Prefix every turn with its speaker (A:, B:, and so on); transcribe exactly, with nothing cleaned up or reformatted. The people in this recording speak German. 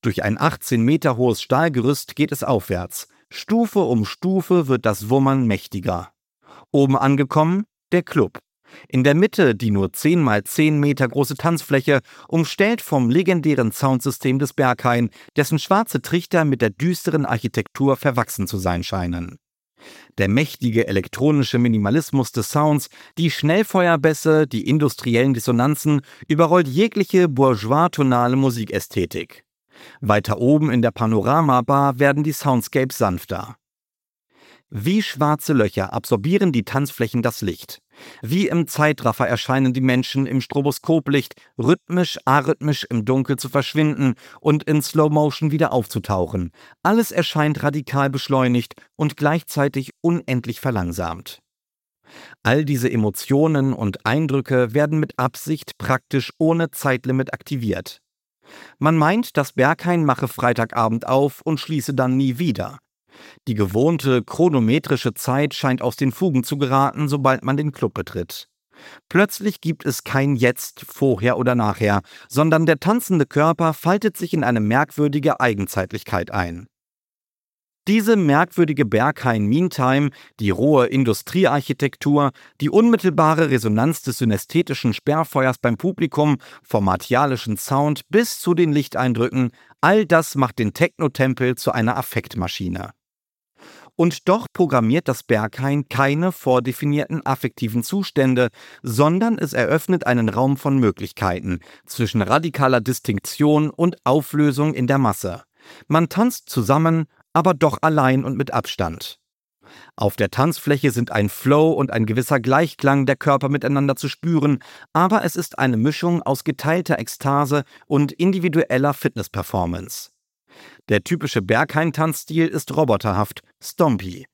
A: Durch ein achtzehn Meter hohes Stahlgerüst geht es aufwärts. Stufe um Stufe wird das Wummern mächtiger. Oben angekommen, der Club. In der Mitte die nur zehn mal zehn Meter große Tanzfläche, umstellt vom legendären Soundsystem des Berghain, dessen schwarze Trichter mit der düsteren Architektur verwachsen zu sein scheinen. Der mächtige elektronische Minimalismus des Sounds, die Schnellfeuerbässe, die industriellen Dissonanzen, überrollt jegliche bourgeois-tonale Musikästhetik. Weiter oben in der Panoramabar werden die Soundscapes sanfter. Wie schwarze Löcher absorbieren die Tanzflächen das Licht. Wie im Zeitraffer erscheinen die Menschen im Stroboskoplicht, rhythmisch, arrhythmisch im Dunkel zu verschwinden und in Slow-Motion wieder aufzutauchen. Alles erscheint radikal beschleunigt und gleichzeitig unendlich verlangsamt. All diese Emotionen und Eindrücke werden mit Absicht praktisch ohne Zeitlimit aktiviert. Man meint, das Berghain mache Freitagabend auf und schließe dann nie wieder. Die gewohnte chronometrische Zeit scheint aus den Fugen zu geraten, sobald man den Club betritt. Plötzlich gibt es kein Jetzt, vorher oder nachher, sondern der tanzende Körper faltet sich in eine merkwürdige Eigenzeitlichkeit ein. Diese merkwürdige Berghain Meantime, die rohe Industriearchitektur, die unmittelbare Resonanz des synästhetischen Sperrfeuers beim Publikum, vom martialischen Sound bis zu den Lichteindrücken, all das macht den Techno-Tempel zu einer Affektmaschine. Und doch programmiert das Berghain keine vordefinierten affektiven Zustände, sondern es eröffnet einen Raum von Möglichkeiten zwischen radikaler Distinktion und Auflösung in der Masse. Man tanzt zusammen, aber doch allein und mit Abstand. Auf der Tanzfläche sind ein Flow und ein gewisser Gleichklang der Körper miteinander zu spüren, aber es ist eine Mischung aus geteilter Ekstase und individueller Fitness-Performance. Der typische Berghain-Tanzstil ist roboterhaft, stompy.